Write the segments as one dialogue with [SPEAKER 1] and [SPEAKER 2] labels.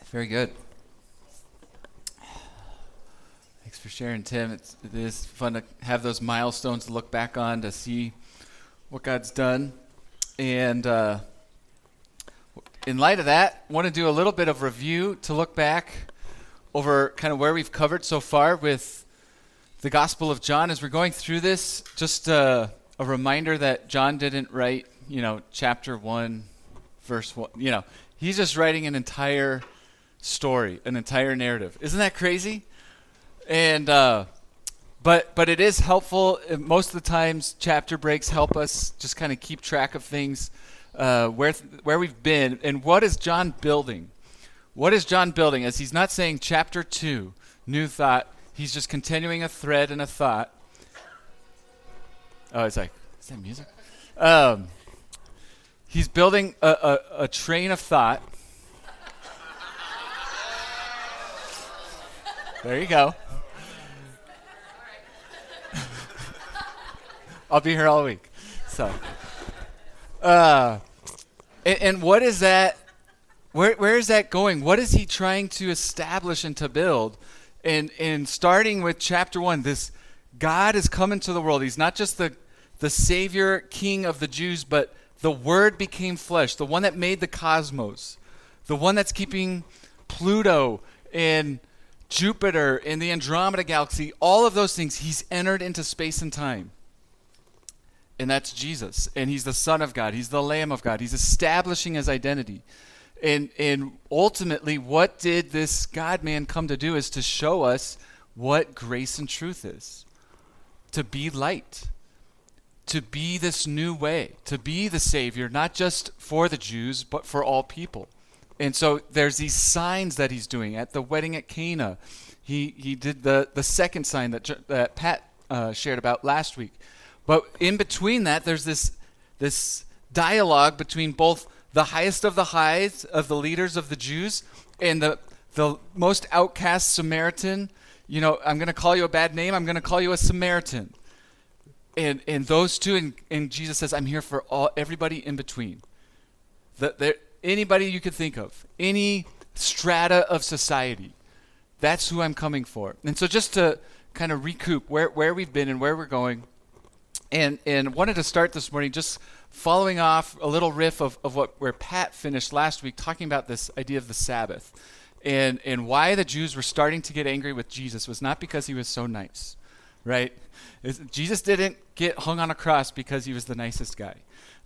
[SPEAKER 1] Very good. Thanks for sharing, Tim. It is fun to have those milestones to look back on to see what God's done. And in light of that, I want to do a little bit of review to look back over kind of where we've covered so far with the Gospel of John. As we're going through this, just a reminder that John didn't write, chapter 1, verse 1. He's just writing an entire story, an entire narrative. Isn't that crazy? And but it is helpful. Most of the times, chapter breaks help us just kind of keep track of things, where we've been, and what is John building? What is John building? As he's not saying chapter 2, new thought. He's just continuing a thread and a thought. Oh, it's like, is that music? He's building a train of thought. There you go. I'll be here all week. So, and what is that? Where is that going? What is he trying to establish and to build? And starting with chapter 1, this God is coming to the world. He's not just the Savior, King of the Jews, but the Word became flesh, the one that made the cosmos, the one that's keeping Pluto and Jupiter and the Andromeda Galaxy, all of those things. He's entered into space and time. And that's Jesus. And he's the Son of God. He's the Lamb of God. He's establishing his identity. And ultimately, what did this God-man come to do is to show us what grace and truth is. To be light. To be this new way. To be the Savior, not just for the Jews, but for all people. And so there's these signs that he's doing. At the wedding at Cana, he did the second sign that Pat shared about last week. But in between that, there's this dialogue between both the highest of the highs of the leaders of the Jews and the most outcast Samaritan. I'm going to call you a bad name. I'm going to call you a Samaritan. And those two, and Jesus says, I'm here for everybody in between. Anybody you could think of, any strata of society, that's who I'm coming for. And so just to kind of recoup where we've been and where we're going, and wanted to start this morning just following off a little riff of where Pat finished last week, talking about this idea of the Sabbath, and why the Jews were starting to get angry with Jesus was not because he was so nice, right? Jesus didn't get hung on a cross because he was the nicest guy.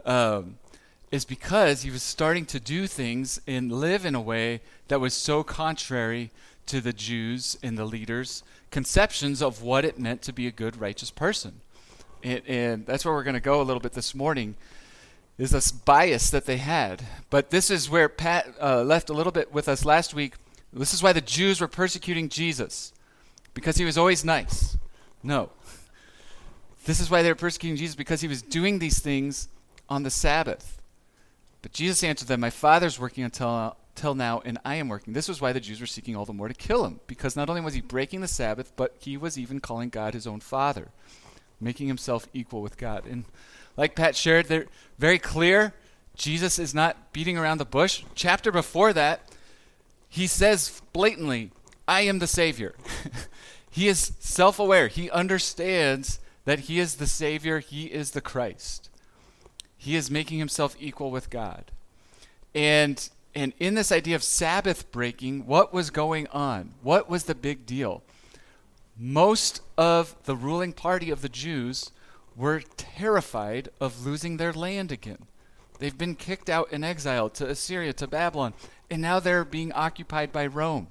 [SPEAKER 1] It's because he was starting to do things and live in a way that was so contrary to the Jews and the leaders' conceptions of what it meant to be a good, righteous person. And that's where we're going to go a little bit this morning, is this bias that they had. But this is where Pat left a little bit with us last week. This is why the Jews were persecuting Jesus, because he was always nice. No. This is why they were persecuting Jesus, because he was doing these things on the Sabbath. But Jesus answered them, my Father's working until now, and I am working. This was why the Jews were seeking all the more to kill him, because not only was he breaking the Sabbath, but he was even calling God his own Father, making himself equal with God. And like Pat shared, they're very clear. Jesus is not beating around the bush. Chapter before that, he says blatantly, I am the Savior. He is self-aware. He understands that he is the Savior. He is the Christ. He is making himself equal with God. And in this idea of Sabbath breaking, what was going on? What was the big deal? Most of the ruling party of the Jews were terrified of losing their land again. They've been kicked out in exile to Assyria, to Babylon, and now they're being occupied by Rome.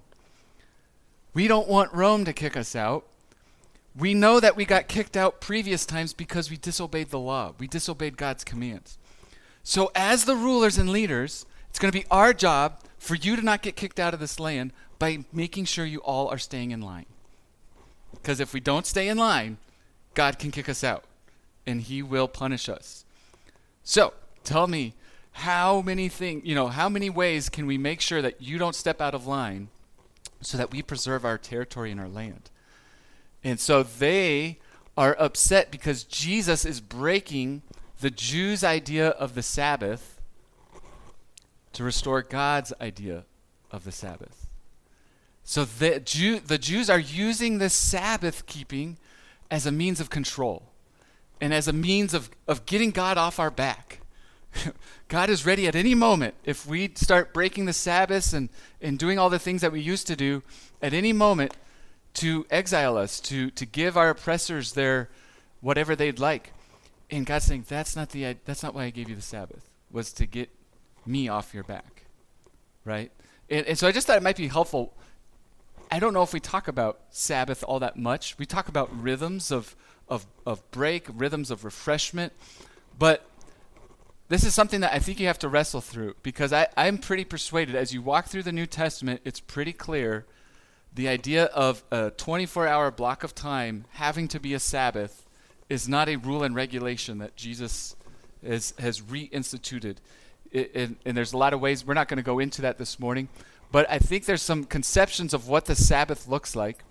[SPEAKER 1] We don't want Rome to kick us out. We know that we got kicked out previous times because we disobeyed the law. We disobeyed God's commands. So as the rulers and leaders, it's going to be our job for you to not get kicked out of this land by making sure you all are staying in line. Because if we don't stay in line, God can kick us out, and he will punish us. So tell me, how many ways can we make sure that you don't step out of line so that we preserve our territory and our land? And so they are upset because Jesus is breaking the Jews' idea of the Sabbath to restore God's idea of the Sabbath. So the Jews are using this Sabbath keeping as a means of control and as a means of getting God off our back. God is ready at any moment, if we start breaking the Sabbaths and doing all the things that we used to do, at any moment to exile us, to give our oppressors their whatever they'd like. And God's saying, that's not why I gave you the Sabbath, was to get me off your back, right? And so I just thought it might be helpful. I don't know if we talk about Sabbath all that much. We talk about rhythms of break, rhythms of refreshment, but this is something that I think you have to wrestle through, because I'm pretty persuaded as you walk through the New Testament, it's pretty clear the idea of a 24-hour block of time having to be a Sabbath is not a rule and regulation that Jesus has reinstituted. And there's a lot of ways. We're not going to go into that this morning, but I think there's some conceptions of what the Sabbath looks like.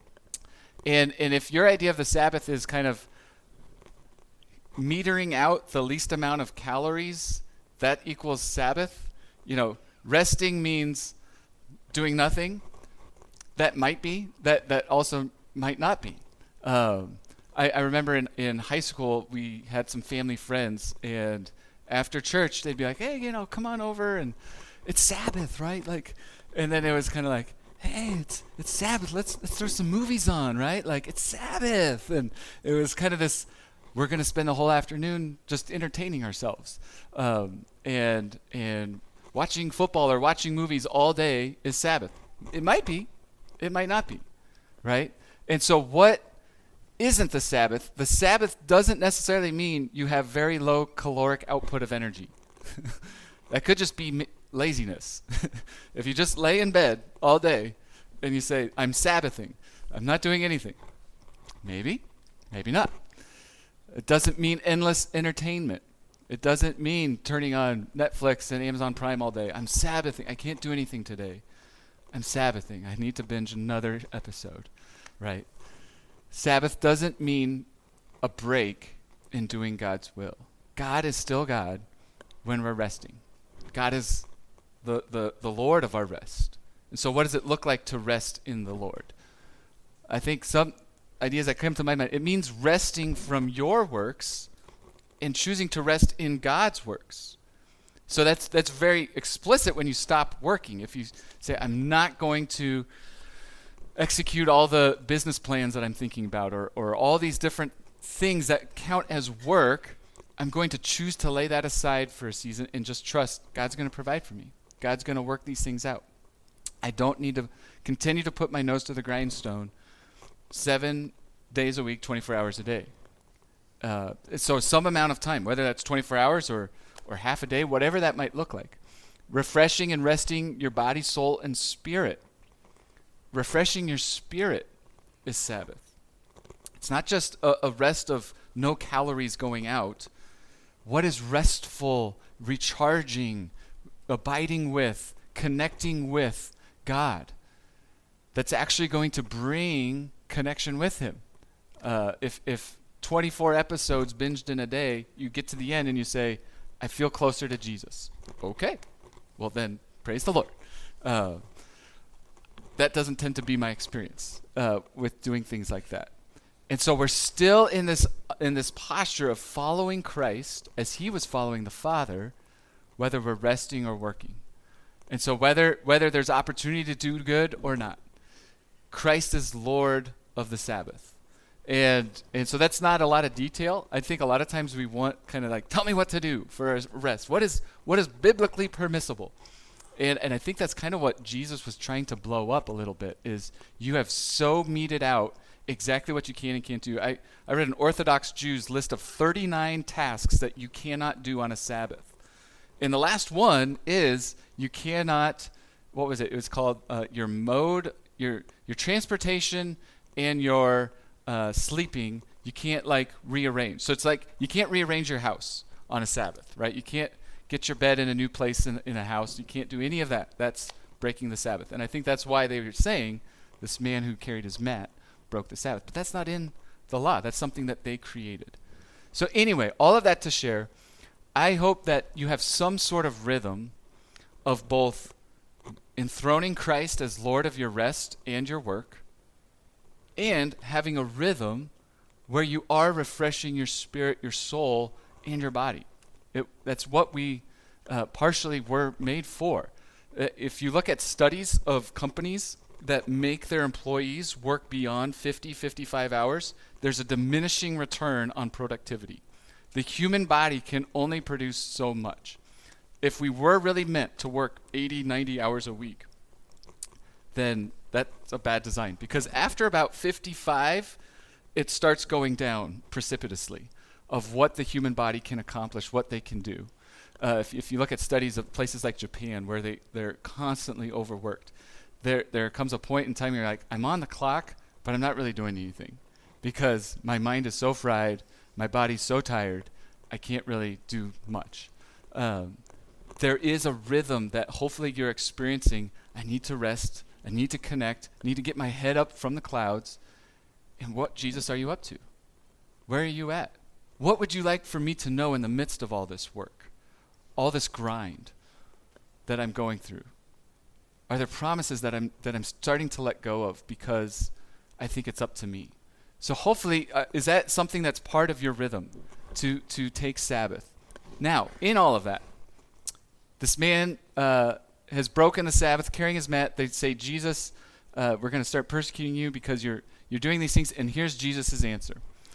[SPEAKER 1] And if your idea of the Sabbath is kind of metering out the least amount of calories, that equals Sabbath. Resting means doing nothing. That might be. That also might not be. I remember in high school, we had some family friends, and after church, they'd be like, hey, come on over, and it's Sabbath, right? And then it was kind of like, hey, it's Sabbath, let's throw some movies on, right? It's Sabbath. And it was kind of this, we're going to spend the whole afternoon just entertaining ourselves. And watching football or watching movies all day is Sabbath. It might be. It might not be, right? And so what isn't the Sabbath? The Sabbath doesn't necessarily mean you have very low caloric output of energy. That could just be laziness. If you just lay in bed all day and you say, I'm Sabbathing, I'm not doing anything. Maybe, maybe not. It doesn't mean endless entertainment. It doesn't mean turning on Netflix and Amazon Prime all day. I'm Sabbathing. I can't do anything today. I'm Sabbathing. I need to binge another episode, right? Sabbath doesn't mean a break in doing God's will. God is still God when we're resting. God is the Lord of our rest. And so what does it look like to rest in the Lord? I think some ideas that come to my mind, it means resting from your works and choosing to rest in God's works. So that's very explicit when you stop working. If you say, I'm not going to execute all the business plans that I'm thinking about, or all these different things that count as work, I'm going to choose to lay that aside for a season and just trust God's going to provide for me. God's going to work these things out. I don't need to continue to put my nose to the grindstone 7 days a week, 24 hours a day. So some amount of time, whether that's 24 hours or half a day, whatever that might look like. Refreshing and resting your body, soul, and spirit. Refreshing your spirit is Sabbath. It's not just a rest of no calories going out. What is restful, recharging, abiding with, connecting with God? That's actually going to bring connection with Him. If 24 episodes binged in a day, you get to the end and you say, I feel closer to Jesus. Okay. Well then, praise the Lord. That doesn't tend to be my experience with doing things like that. And so we're still in this posture of following Christ as He was following the Father, whether we're resting or working. And so whether there's opportunity to do good or not, Christ is Lord of the Sabbath. And so that's not a lot of detail. I think a lot of times we want kind of like, tell me what to do for a rest. What is biblically permissible? And I think that's kind of what Jesus was trying to blow up a little bit, is you have so meted out exactly what you can and can't do. I read an Orthodox Jew's list of 39 tasks that you cannot do on a Sabbath. And the last one is you cannot, what was it? It was called your mode, your transportation and your sleeping, you can't rearrange. So it's like you can't rearrange your house on a Sabbath, right? You can't get your bed in a new place in a house. You can't do any of that. That's breaking the Sabbath. And I think that's why they were saying this man who carried his mat broke the Sabbath. But that's not in the law. That's something that they created. So anyway, all of that to share, I hope that you have some sort of rhythm of both enthroning Christ as Lord of your rest and your work, and having a rhythm where you are refreshing your spirit, your soul, and your body. That's what we partially were made for. If you look at studies of companies that make their employees work beyond 50, 55 hours, there's a diminishing return on productivity. The human body can only produce so much. If we were really meant to work 80, 90 hours a week, then that's a bad design. Because after about 55, it starts going down precipitously of what the human body can accomplish, what they can do. If you look at studies of places like Japan where they're constantly overworked, there comes a point in time where you're like, I'm on the clock, but I'm not really doing anything because my mind is so fried, my body's so tired, I can't really do much. There is a rhythm that hopefully you're experiencing. I need to rest, I need to connect, I need to get my head up from the clouds. And what, Jesus, are you up to? Where are you at? What would you like for me to know in the midst of all this work, all this grind that I'm going through? Are there promises that I'm starting to let go of because I think it's up to me? So hopefully, is that something that's part of your rhythm, to take Sabbath? Now, in all of that, this man has broken the Sabbath, carrying his mat. They say, Jesus, we're going to start persecuting you because you're doing these things. And here's Jesus' answer.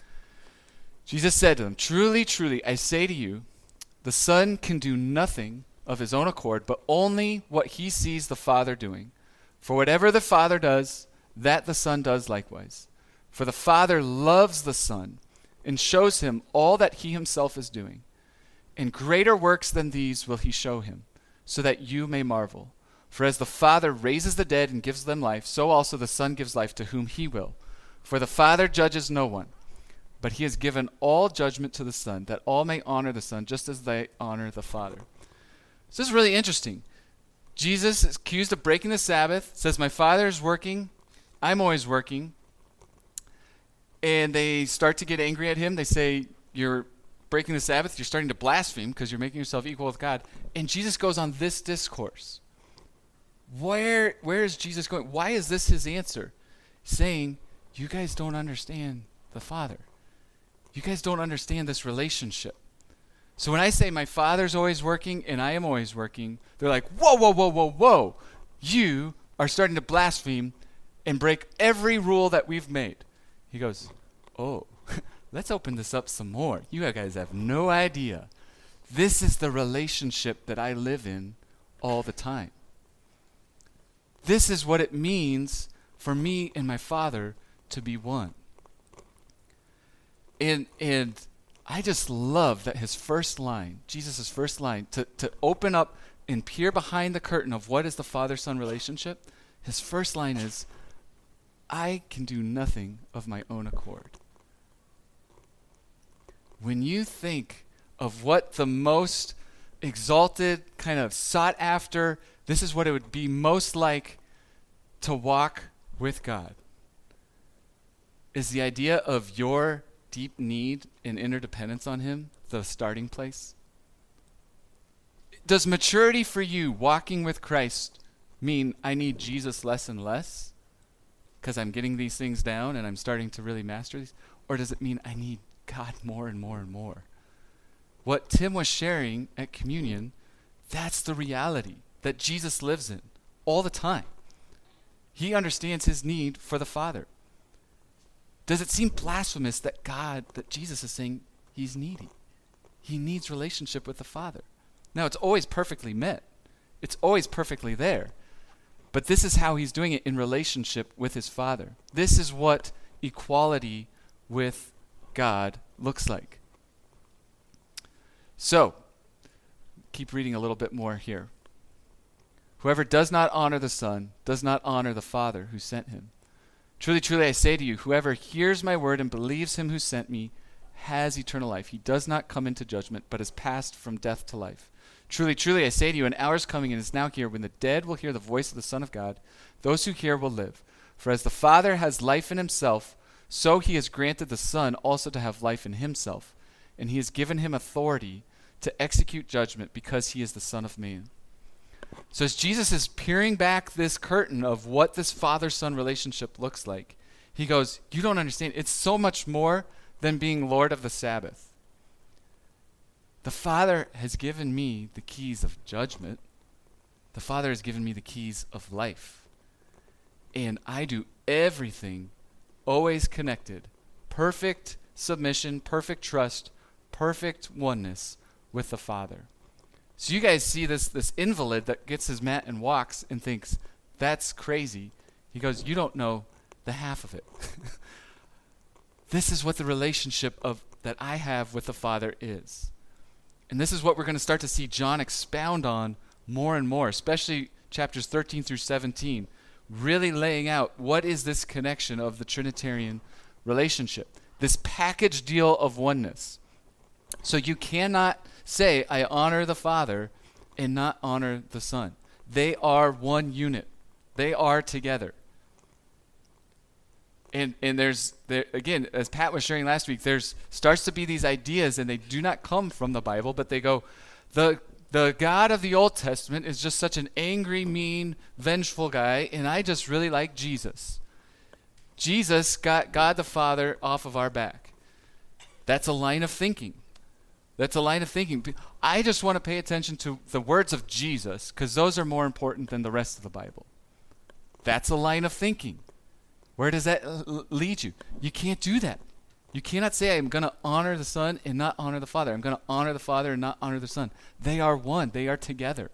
[SPEAKER 1] Jesus said to them, truly, truly, I say to you, the Son can do nothing of his own accord, but only what he sees the Father doing. For whatever the Father does, that the Son does likewise. For the Father loves the Son and shows him all that he himself is doing. And greater works than these will he show him, so that you may marvel. For as the Father raises the dead and gives them life, so also the Son gives life to whom he will. For the Father judges no one, but he has given all judgment to the Son, that all may honor the Son, just as they honor the Father. So this is really interesting. Jesus is accused of breaking the Sabbath, says, my Father is working, I'm always working. And they start to get angry at him. They say, you're breaking the Sabbath, you're starting to blaspheme because you're making yourself equal with God. And Jesus goes on this discourse. Where is Jesus going? Why is this his answer? Saying, you guys don't understand the Father. You guys don't understand this relationship. So when I say my Father's always working and I am always working, they're like, whoa, whoa, whoa, whoa, whoa. You are starting to blaspheme and break every rule that we've made. He goes, oh, let's open this up some more. You guys have no idea. This is the relationship that I live in all the time. This is what it means for me and my Father to be one. And I just love that his first line, Jesus' first line, to open up and peer behind the curtain of what is the Father-Son relationship, his first line is, I can do nothing of my own accord. When you think of what the most exalted, kind of sought after, this is what it would be most like to walk with God, is the idea of your deep need and interdependence on him the starting place? Does maturity for you, walking with Christ, mean I need Jesus less and less because I'm getting these things down and I'm starting to really master these? Or does it mean I need God more and more and more? What Tim was sharing at communion, that's the reality that Jesus lives in all the time. He understands his need for the Father. Does it seem blasphemous that Jesus is saying he's needy? He needs relationship with the Father. Now, it's always perfectly met. It's always perfectly there. But this is how he's doing it in relationship with his Father. This is what equality with God looks like. So, keep reading a little bit more here. Whoever does not honor the Son does not honor the Father who sent him. Truly, truly, I say to you, whoever hears my word and believes him who sent me has eternal life. He does not come into judgment, but is passed from death to life. Truly, truly, I say to you, an hour is coming and is now here when the dead will hear the voice of the Son of God. Those who hear will live. For as the Father has life in himself, so he has granted the Son also to have life in himself. And he has given him authority to execute judgment because he is the Son of Man. So as Jesus is peering back this curtain of what this father-son relationship looks like, he goes, you don't understand. It's so much more than being Lord of the Sabbath. The Father has given me the keys of judgment. The Father has given me the keys of life. And I do everything always connected. Perfect submission, perfect trust, perfect oneness with the Father. So you guys see this invalid that gets his mat and walks and thinks, that's crazy. He goes, you don't know the half of it. This is what the relationship that I have with the Father is. And this is what we're going to start to see John expound on more and more, especially chapters 13 through 17, really laying out what is this connection of the Trinitarian relationship, this package deal of oneness. So you cannot say, I honor the Father and not honor the Son. They are one unit. They are together. And again, as Pat was sharing last week, there's starts to be these ideas, and they do not come from the Bible, but they go, the God of the Old Testament is just such an angry, mean, vengeful guy, and I just really like Jesus. Jesus got God the Father off of our back. That's a line of thinking. That's a line of thinking. I just want to pay attention to the words of Jesus because those are more important than the rest of the Bible. That's a line of thinking. Where does that lead you? You can't do that. You cannot say, I'm going to honor the Son and not honor the Father. I'm going to honor the Father and not honor the Son. They are one. They are together.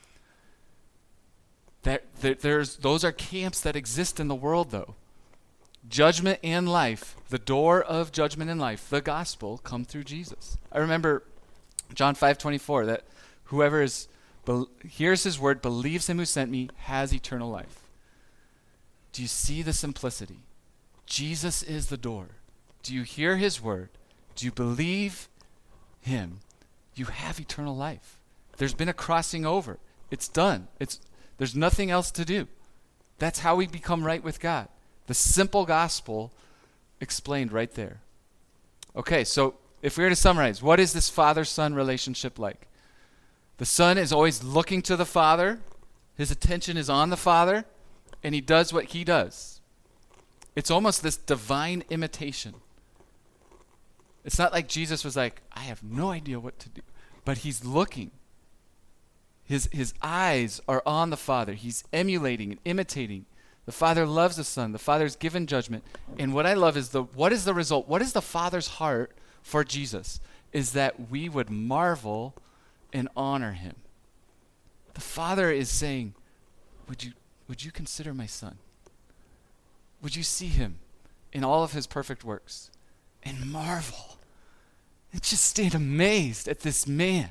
[SPEAKER 1] Those are camps that exist in the world, though. Judgment and life, the door of judgment and life, the gospel, come through Jesus. I remember John 5:24, that whoever hears his word, believes him who sent me, has eternal life. Do you see the simplicity? Jesus is the door. Do you hear his word? Do you believe him? You have eternal life. There's been a crossing over. It's done. There's nothing else to do. That's how we become right with God. The simple gospel explained right there. Okay, so if we were to summarize, what is this father-son relationship like? The Son is always looking to the Father. His attention is on the Father, and he does what he does. It's almost this divine imitation. It's not like Jesus was like, I have no idea what to do. But he's looking. His eyes are on the Father. He's emulating and imitating. The Father loves the Son. The Father's given judgment. And what I love is what is the result? What is the Father's heart for Jesus? Is that we would marvel and honor him. The Father is saying, would you consider my Son? Would you see him in all of his perfect works and marvel and just stand amazed at this man?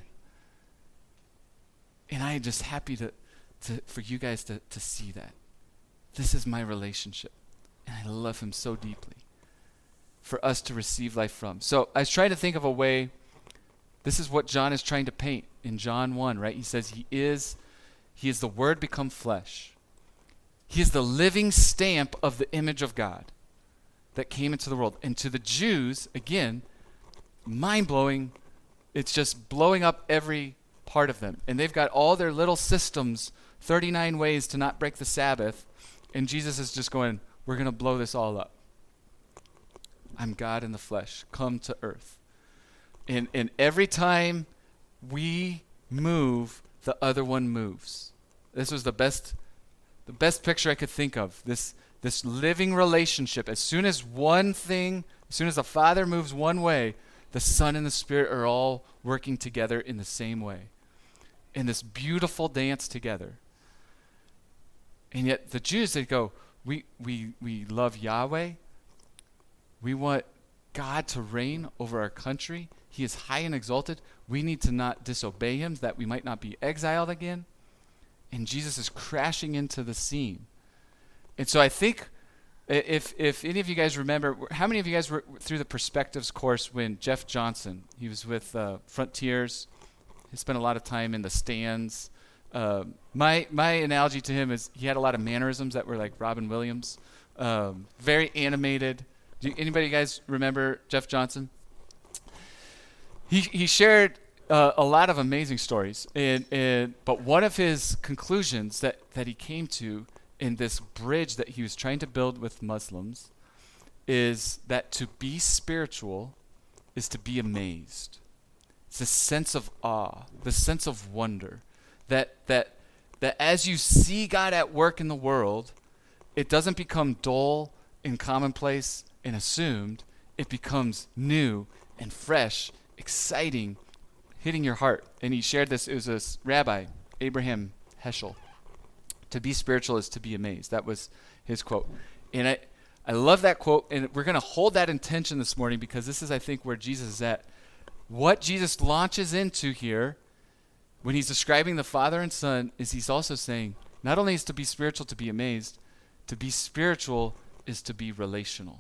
[SPEAKER 1] And I am just happy for you guys to see that. This is my relationship, and I love him so deeply for us to receive life from. So I was trying to think of a way. This is what John is trying to paint in John 1, right? He says he is the Word become flesh. He is the living stamp of the image of God that came into the world. And to the Jews, again, mind-blowing. It's just blowing up every part of them. And they've got all their little systems, 39 ways to not break the Sabbath. And Jesus is just going, we're going to blow this all up. I'm God in the flesh. Come to earth. And every time we move, the other one moves. This was the best picture I could think of. This living relationship. As soon as the Father moves one way, the Son and the Spirit are all working together in the same way. In this beautiful dance together. And yet the Jews, they go, we love Yahweh. We want God to reign over our country. He is high and exalted. We need to not disobey him, that we might not be exiled again. And Jesus is crashing into the scene. And so I think if any of you guys remember, how many of you guys were through the Perspectives course when Jeff Johnson, he was with Frontiers. He spent a lot of time in the stands. My analogy to him is he had a lot of mannerisms that were like Robin Williams. Very animated. Anybody guys remember Jeff Johnson? He shared a lot of amazing stories. But one of his conclusions that he came to in this bridge that he was trying to build with Muslims is that to be spiritual is to be amazed. It's a sense of awe, the sense of wonder, that as you see God at work in the world, it doesn't become dull and commonplace and assumed. It becomes new and fresh, exciting, hitting your heart. And he shared this. It was a rabbi, Abraham Heschel. To be spiritual is to be amazed. That was his quote. And I love that quote, and we're going to hold that intention this morning because this is, I think, where Jesus is at. What Jesus launches into here when he's describing the Father and Son is he's also saying, not only is to be spiritual to be amazed, to be spiritual is to be relational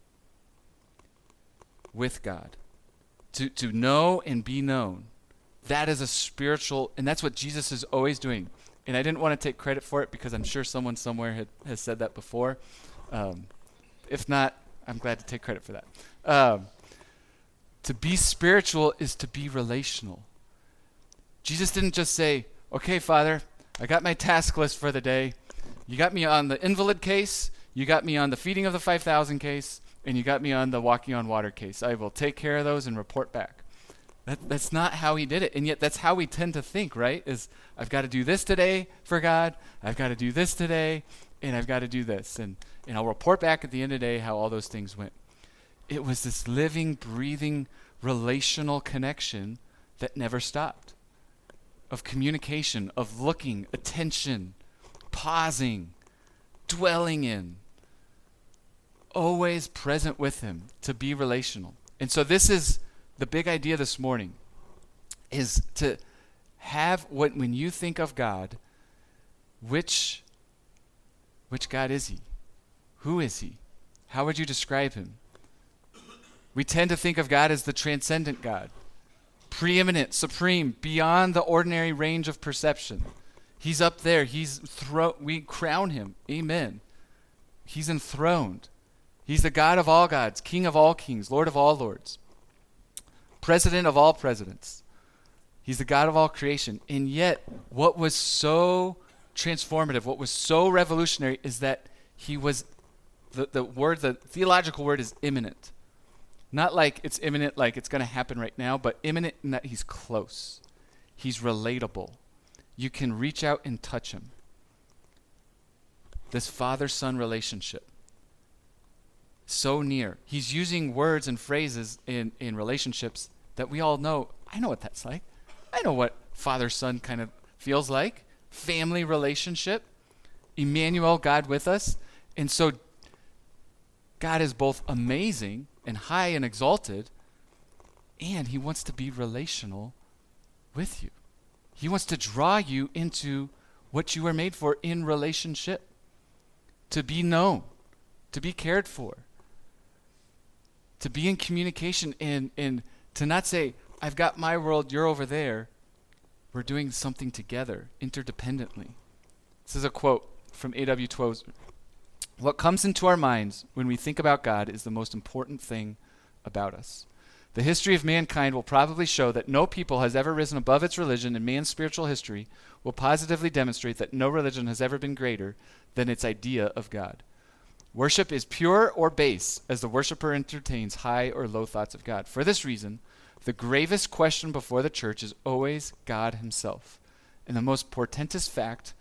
[SPEAKER 1] with God. To know and be known. That is a spiritual, and that's what Jesus is always doing. And I didn't want to take credit for it because I'm sure someone somewhere has said that before. If not, I'm glad to take credit for that. To be spiritual is to be relational. Jesus didn't just say, okay, Father, I got my task list for the day. You got me on the invalid case, you got me on the feeding of the 5,000 case, and you got me on the walking on water case. I will take care of those and report back. That's not how he did it, and yet that's how we tend to think, right? Is I've got to do this today for God, I've got to do this today, and I've got to do this, and I'll report back at the end of the day how all those things went. It was this living, breathing, relational connection that never stopped, of communication, of looking, attention, pausing, dwelling in, always present with him, to be relational. And so this is the big idea this morning, is to have when you think of God, which God is he? Who is he? How would you describe him? We tend to think of God as the transcendent God, preeminent, supreme, beyond the ordinary range of perception. He's up there. We crown him. Amen. He's enthroned. He's the God of all gods, King of all kings, Lord of all lords, President of all presidents. He's the God of all creation. And yet, what was so transformative, what was so revolutionary is that he was, the theological word is imminent. Not like it's imminent, like it's going to happen right now, but imminent in that he's close. He's relatable. You can reach out and touch him. This father-son relationship. So near. He's using words and phrases in relationships that we all know. I know what that's like. I know what father-son kind of feels like. Family relationship. Emmanuel, God with us. And so God is both amazing and high and exalted, and he wants to be relational with you. He wants to draw you into what you were made for in relationship. To be known, to be cared for, to be in communication, and to not say, I've got my world, you're over there. We're doing something together, interdependently. This is a quote from A.W. Tozer. What comes into our minds when we think about God is the most important thing about us. The history of mankind will probably show that no people has ever risen above its religion, and man's spiritual history will positively demonstrate that no religion has ever been greater than its idea of God. Worship is pure or base as the worshiper entertains high or low thoughts of God. For this reason, the gravest question before the church is always God himself. And the most important fact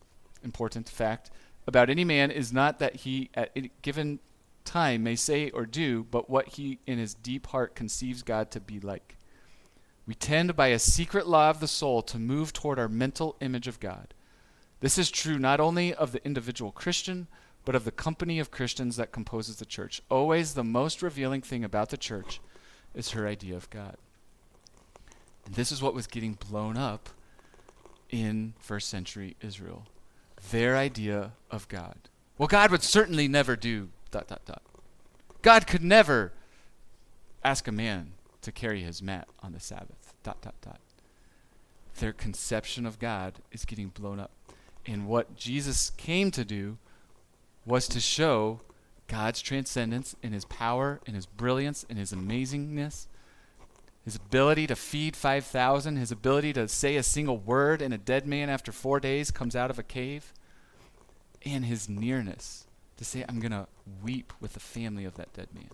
[SPEAKER 1] about any man is not that he at any given time may say or do, but what he in his deep heart conceives God to be like. We tend by a secret law of the soul to move toward our mental image of God. This is true not only of the individual Christian, but of the company of Christians that composes the church. Always the most revealing thing about the church is her idea of God. And this is what was getting blown up in first century Israel. Their idea of God. Well, God would certainly never do ... God could never ask a man to carry his mat on the Sabbath ... Their conception of God is getting blown up. And what Jesus came to do was to show God's transcendence in his power, in his brilliance, in his amazingness, his ability to feed 5,000, his ability to say a single word, and a dead man after 4 days comes out of a cave, and his nearness to say, I'm going to weep with the family of that dead man.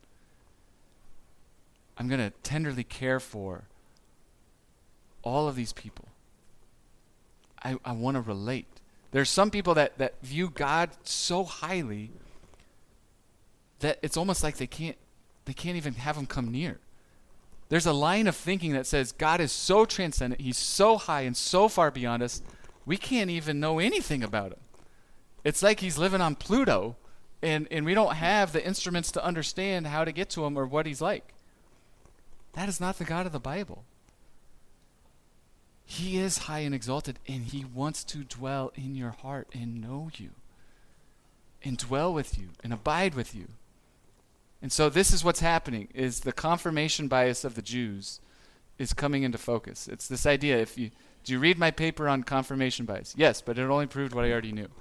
[SPEAKER 1] I'm going to tenderly care for all of these people. I want to relate. There's some people that view God so highly that it's almost like they can't even have him come near. There's a line of thinking that says God is so transcendent, he's so high and so far beyond us, we can't even know anything about him. It's like he's living on Pluto, and we don't have the instruments to understand how to get to him or what he's like. That is not the God of the Bible. He is high and exalted, and he wants to dwell in your heart and know you and dwell with you and abide with you. And so this is what's happening, is the confirmation bias of the Jews is coming into focus. It's this idea, do you read my paper on confirmation bias? Yes, but it only proved what I already knew.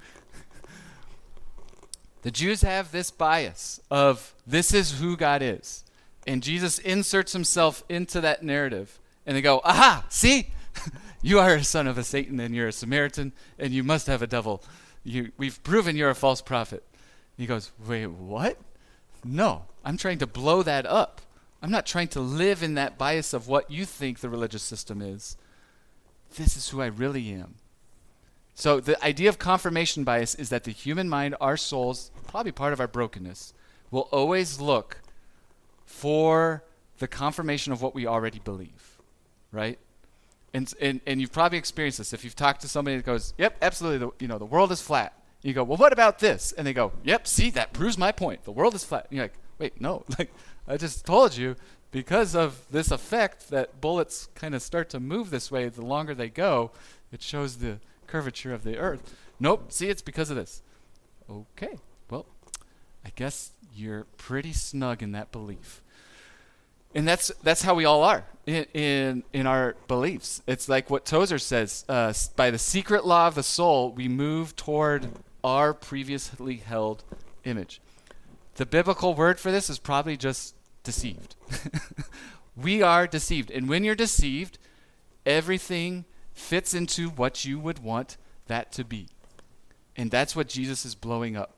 [SPEAKER 1] The Jews have this bias of this is who God is. And Jesus inserts himself into that narrative. And they go, aha, see? You are a son of a Satan, and you're a Samaritan, and you must have a devil. We've proven you're a false prophet. And he goes, wait, what? No, I'm trying to blow that up. I'm not trying to live in that bias of what you think the religious system is. This is who I really am. So the idea of confirmation bias is that the human mind, our souls, probably part of our brokenness, will always look for the confirmation of what we already believe, right? And you've probably experienced this. If you've talked to somebody that goes, yep, absolutely, the world is flat. You go, well, what about this? And they go, yep, see, that proves my point. The world is flat. And you're like, wait, no, I just told you, because of this effect that bullets kind of start to move this way, the longer they go, it shows the curvature of the earth. Nope, see, it's because of this. Okay, well, I guess you're pretty snug in that belief. And that's how we all are in our beliefs. It's like what Tozer says, by the secret law of the soul, we move toward our previously held image. The biblical word for this is probably just deceived. We are deceived. And when you're deceived, everything fits into what you would want that to be. And that's what Jesus is blowing up.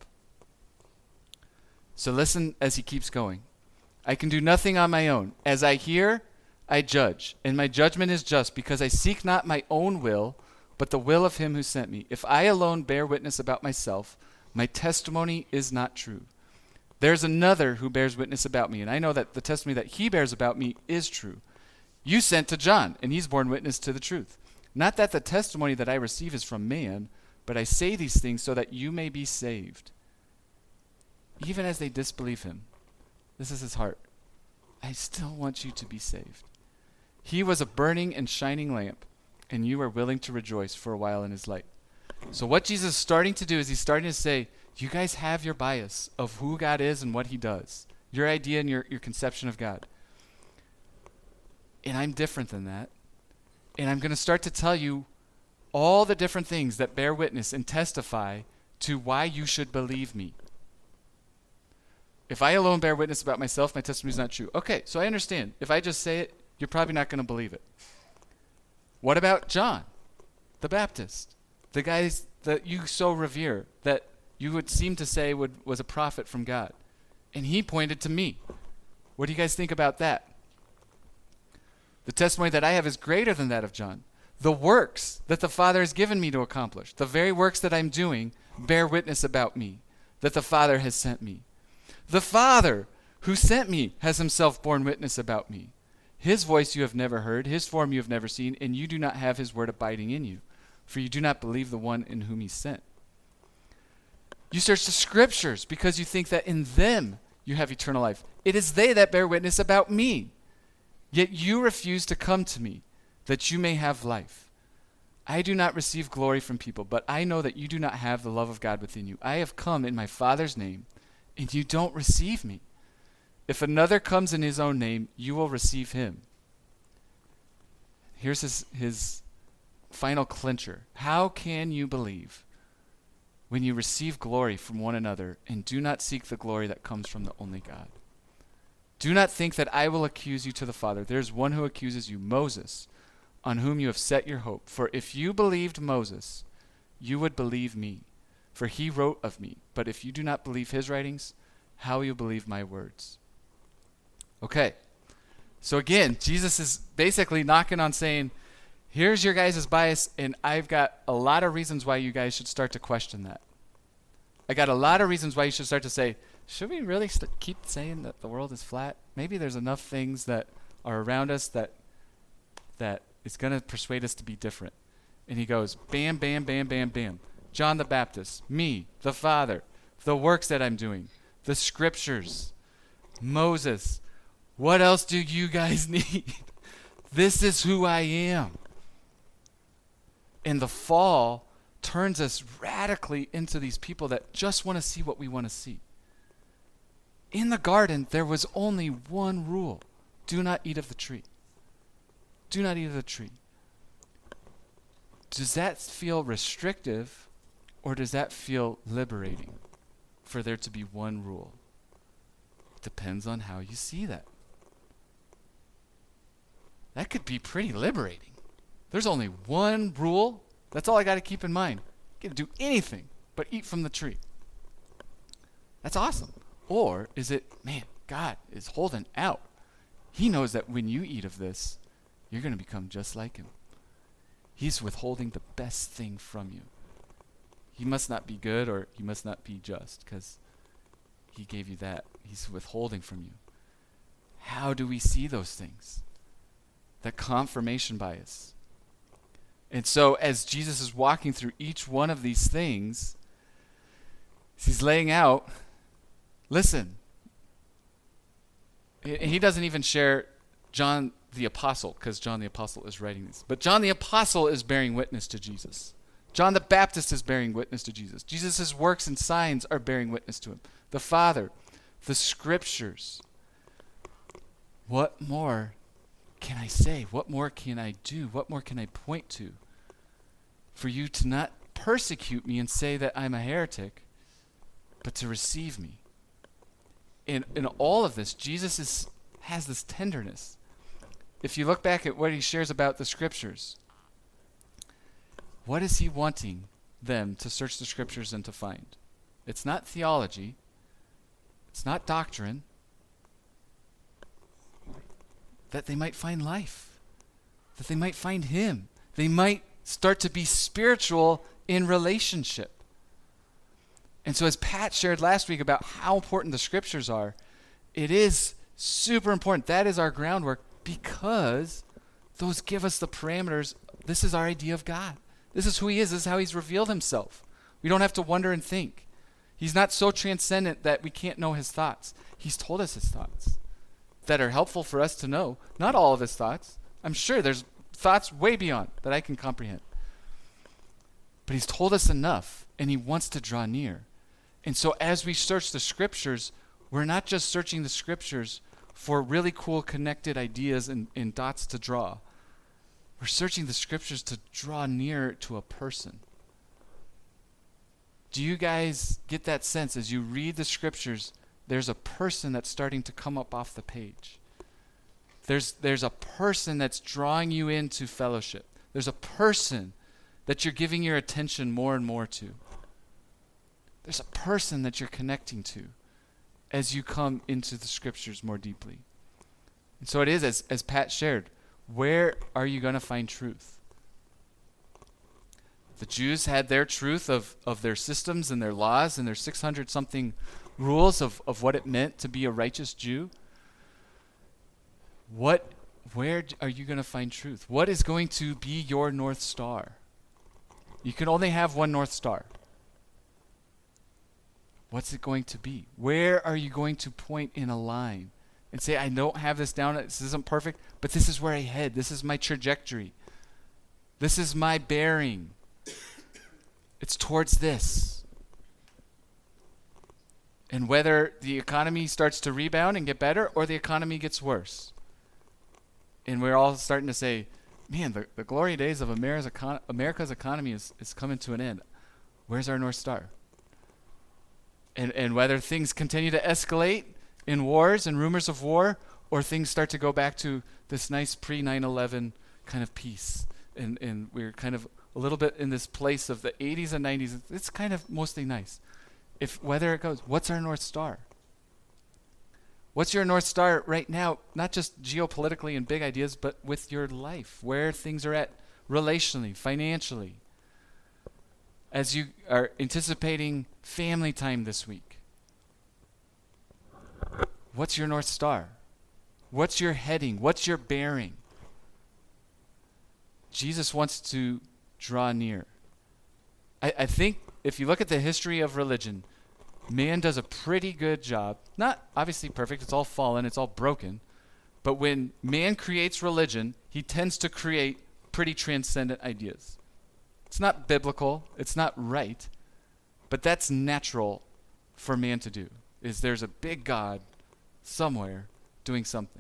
[SPEAKER 1] So listen as he keeps going. I can do nothing on my own. As I hear, I judge, and my judgment is just, because I seek not my own will, but the will of him who sent me. If I alone bear witness about myself, my testimony is not true. There's another who bears witness about me, and I know that the testimony that he bears about me is true. You sent to John, and he's borne witness to the truth. Not that the testimony that I receive is from man, but I say these things so that you may be saved. Even as they disbelieve him, this is his heart. I still want you to be saved. He was a burning and shining lamp, and you are willing to rejoice for a while in his light. So what Jesus is starting to do is he's starting to say, you guys have your bias of who God is and what he does. Your idea and your conception of God. And I'm different than that. And I'm going to start to tell you all the different things that bear witness and testify to why you should believe me. If I alone bear witness about myself, my testimony is not true. Okay, so I understand. If I just say it, you're probably not going to believe it. What about John, the Baptist? The guy that you so revere, that you would seem to say was a prophet from God. And he pointed to me. What do you guys think about that? The testimony that I have is greater than that of John. The works that the Father has given me to accomplish, the very works that I'm doing, bear witness about me, that the Father has sent me. The Father who sent me has himself borne witness about me. His voice you have never heard, his form you have never seen, and you do not have his word abiding in you, for you do not believe the one in whom he sent. You search the scriptures because you think that in them you have eternal life. It is they that bear witness about me. Yet you refuse to come to me, that you may have life. I do not receive glory from people, but I know that you do not have the love of God within you. I have come in my Father's name, and you don't receive me. If another comes in his own name, you will receive him. Here's his final clincher. How can you believe when you receive glory from one another and do not seek the glory that comes from the only God? Do not think that I will accuse you to the Father. There's one who accuses you, Moses, on whom you have set your hope. For if you believed Moses, you would believe me, for he wrote of me. But if you do not believe his writings, how will you believe my words? Okay. So again, Jesus is basically knocking on saying, here's your guys' bias, and I've got a lot of reasons why you guys should start to question that. I got a lot of reasons why you should start to say, should we really keep saying that the world is flat? Maybe there's enough things that are around us that is going to persuade us to be different. And he goes, bam, bam, bam, bam, bam. John the Baptist, me, the Father, the works that I'm doing, the scriptures, Moses. What else do you guys need? This is who I am. And the fall turns us radically into these people that just want to see what we want to see. In the garden, there was only one rule. Do not eat of the tree. Do not eat of the tree. Does that feel restrictive, or does that feel liberating for there to be one rule? Depends on how you see that. That could be pretty liberating. There's only one rule. That's all I got to keep in mind. You can do anything but eat from the tree. That's awesome. Or is it, man, God is holding out. He knows that when you eat of this, you're going to become just like him. He's withholding the best thing from you. He must not be good, or he must not be just, because he gave you that. He's withholding from you. How do we see those things? That confirmation bias. And so as Jesus is walking through each one of these things, he's laying out, listen. He doesn't even share John the Apostle, because John the Apostle is writing this. But John the Apostle is bearing witness to Jesus. John the Baptist is bearing witness to Jesus. Jesus' works and signs are bearing witness to him. The Father, the Scriptures. What more can I say? What more can I do? What more can I point to for you to not persecute me and say that I'm a heretic, but to receive me? In all of this, Jesus has this tenderness. If you look back at what he shares about the Scriptures, what is he wanting them to search the Scriptures and to find? It's not theology. It's not doctrine. That they might find life. That they might find him. They might start to be spiritual in relationship. And so as Pat shared last week about how important the Scriptures are, it is super important. That is our groundwork, because those give us the parameters. This is our idea of God. This is who he is. This is how he's revealed himself. We don't have to wonder and think. He's not so transcendent that we can't know his thoughts. He's told us his thoughts that are helpful for us to know. Not all of his thoughts. I'm sure there's thoughts way beyond that I can comprehend. But he's told us enough, and he wants to draw near. And so as we search the Scriptures, we're not just searching the Scriptures for really cool connected ideas and dots to draw. We're searching the Scriptures to draw near to a person. Do you guys get that sense as you read the Scriptures? There's a person that's starting to come up off the page. There's a person that's drawing you into fellowship. There's a person that you're giving your attention more and more to. There's a person that you're connecting to as you come into the Scriptures more deeply. And so it is, as Pat shared, where are you going to find truth? The Jews had their truth of their systems and their laws and their 600-something rules of what it meant to be a righteous Jew. Where are you going to find truth? What is going to be your North Star? You can only have one North Star. What's it going to be? Where are you going to point in a line and say, I don't have this down, this isn't perfect, but this is where I head. This is my trajectory. This is my bearing. It's towards this. And whether the economy starts to rebound and get better, or the economy gets worse. And we're all starting to say, man, the glory days of America's economy is coming to an end. Where's our North Star? And whether things continue to escalate in wars and rumors of war, or things start to go back to this nice pre-9/11 kind of peace. And we're kind of a little bit in this place of the 80s and 90s. It's kind of mostly nice. If whether it goes, what's our North Star? What's your North Star right now? Not just geopolitically and big ideas, but with your life, where things are at relationally, financially. As you are anticipating family time this week, what's your North Star? What's your heading? What's your bearing? Jesus wants to draw near. I think if you look at the history of religion, man does a pretty good job. Not obviously perfect, it's all fallen, it's all broken. But when man creates religion, he tends to create pretty transcendent ideas. It's not biblical, it's not right, but that's natural for man to do, is there's a big God somewhere doing something.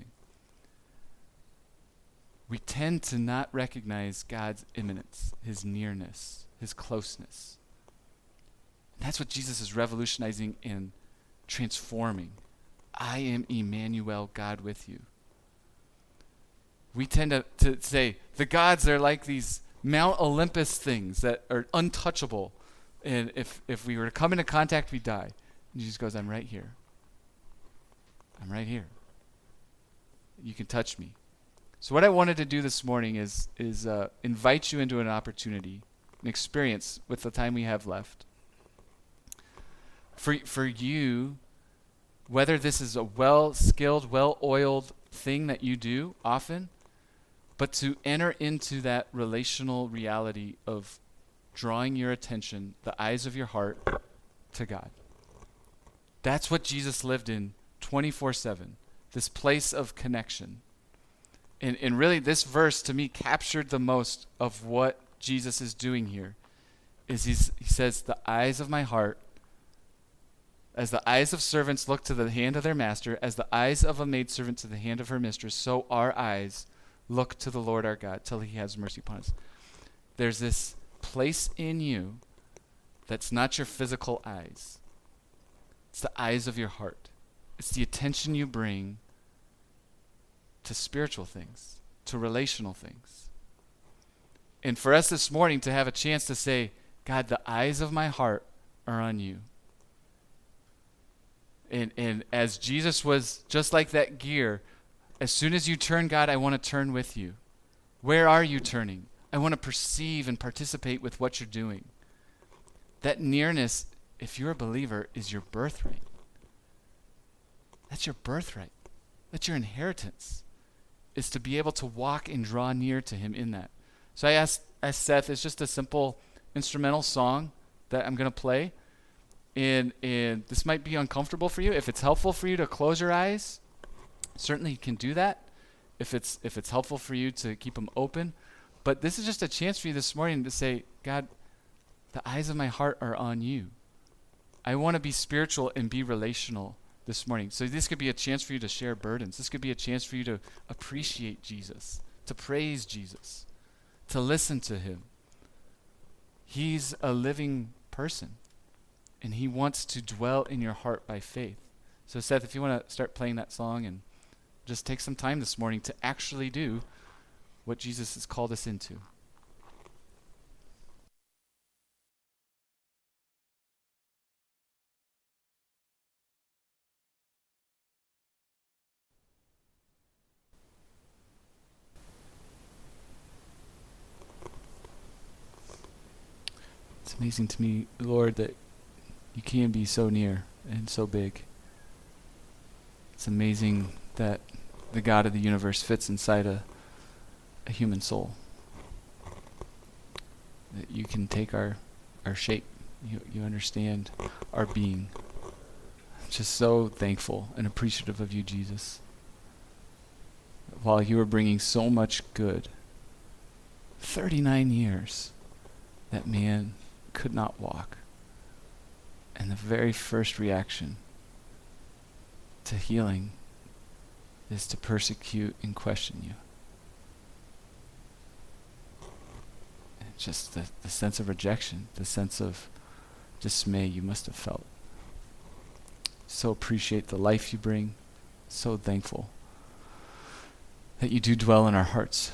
[SPEAKER 1] We tend to not recognize God's immanence, his nearness, his closeness. And that's what Jesus is revolutionizing and transforming. I am Emmanuel, God with you. We tend to say the gods are like these Mount Olympus things that are untouchable. And if we were to come into contact, we die. And Jesus goes, I'm right here. I'm right here. You can touch me. So what I wanted to do this morning is invite you into an opportunity, an experience with the time we have left. For you, whether this is a well-skilled, well-oiled thing that you do often, but to enter into that relational reality of drawing your attention, the eyes of your heart, to God. That's what Jesus lived in 24/7, this place of connection. And really this verse to me captured the most of what Jesus is doing here. Is he says, the eyes of my heart, as the eyes of servants look to the hand of their master, as the eyes of a maidservant to the hand of her mistress, so our eyes look to the Lord our God till he has mercy upon us. There's this place in you that's not your physical eyes. It's the eyes of your heart. It's the attention you bring to spiritual things, to relational things. And for us this morning to have a chance to say, God, the eyes of my heart are on you. And as Jesus was just like that gear, as soon as you turn, God, I want to turn with you. Where are you turning? I want to perceive and participate with what you're doing. That nearness, if you're a believer, is your birthright. That's your birthright. That's your inheritance, is to be able to walk and draw near to him in that. So I asked Seth, it's just a simple instrumental song that I'm going to play. And this might be uncomfortable for you. If it's helpful for you to close your eyes, certainly you can do that. If it's helpful for you to keep them open. But this is just a chance for you this morning to say, God, the eyes of my heart are on you. I want to be spiritual and be relational this morning. So this could be a chance for you to share burdens. This could be a chance for you to appreciate Jesus, to praise Jesus, to listen to him. He's a living person, and he wants to dwell in your heart by faith. So Seth, if you want to start playing that song and just take some time this morning to actually do what Jesus has called us into. It's amazing to me, Lord, that you can be so near and so big. It's amazing that the God of the universe fits inside a human soul. That you can take our shape. You understand our being. I'm just so thankful and appreciative of you, Jesus. While you were bringing so much good, 39 years, that man could not walk. And the very first reaction to healing is to persecute and question you. And just the sense of rejection, the sense of dismay you must have felt. So appreciate the life you bring. So thankful that you do dwell in our hearts.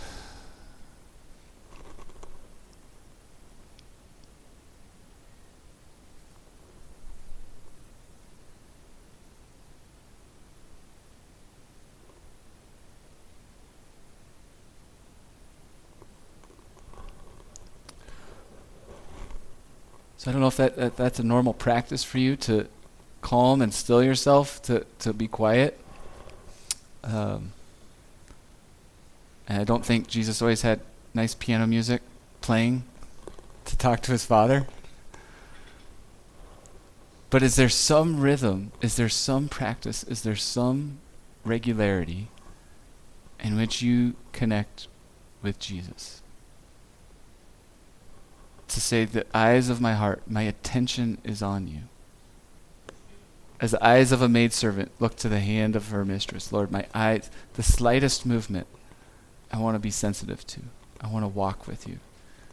[SPEAKER 1] So I don't know if that's a normal practice for you, to calm and still yourself, to be quiet. And I don't think Jesus always had nice piano music playing to talk to his Father. But is there some rhythm? Is there some practice? Is there some regularity in which you connect with Jesus? To say, the eyes of my heart, my attention is on you. As the eyes of a maidservant look to the hand of her mistress, Lord, my eyes, the slightest movement, I want to be sensitive to. I want to walk with you.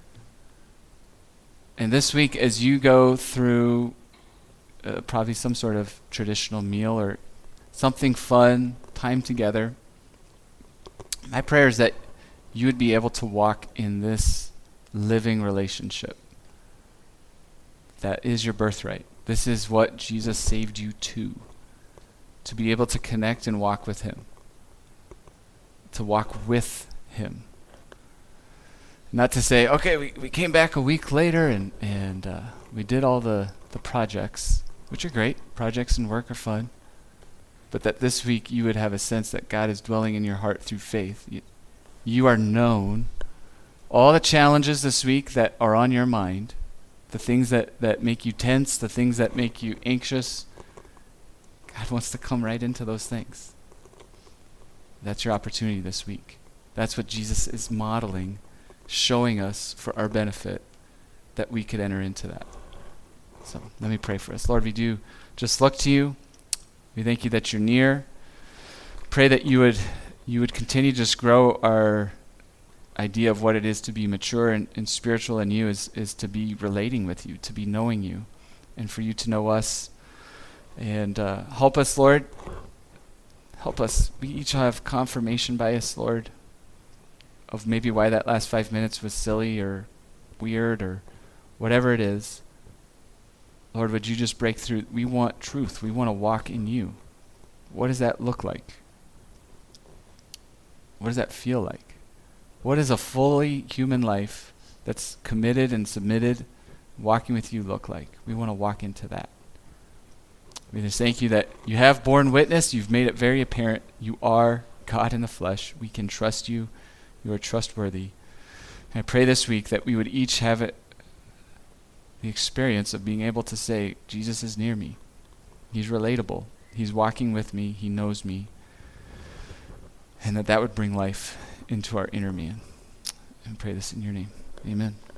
[SPEAKER 1] And this week, as you go through probably some sort of traditional meal or something fun, time together, my prayer is that you would be able to walk in this living relationship that is your birthright. This is what Jesus saved you to be able to connect and walk with him, to walk with him. Not to say, okay, we came back a week later and we did all the projects, which are great. Projects and work are fun. But that this week you would have a sense that God is dwelling in your heart through faith. You are known. All the challenges this week that are on your mind, the things that make you tense, the things that make you anxious, God wants to come right into those things. That's your opportunity this week. That's what Jesus is modeling, showing us for our benefit, that we could enter into that. So let me pray for us. Lord, we do just look to you. We thank you that you're near. Pray that you would continue to just grow our idea of what it is to be mature and spiritual in you, is to be relating with you, to be knowing you, and for you to know us. And help us, Lord. Help us. We each have confirmation bias, Lord, of maybe why that last 5 minutes was silly or weird or whatever it is. Lord, would you just break through? We want truth. We want to walk in you. What does that look like? What does that feel like? What does a fully human life that's committed and submitted, walking with you, look like? We want to walk into that. We just thank you that you have borne witness. You've made it very apparent. You are God in the flesh. We can trust you. You are trustworthy. And I pray this week that we would each have the experience of being able to say, Jesus is near me. He's relatable. He's walking with me. He knows me. And that would bring life into our inner man. And pray this in your name. Amen.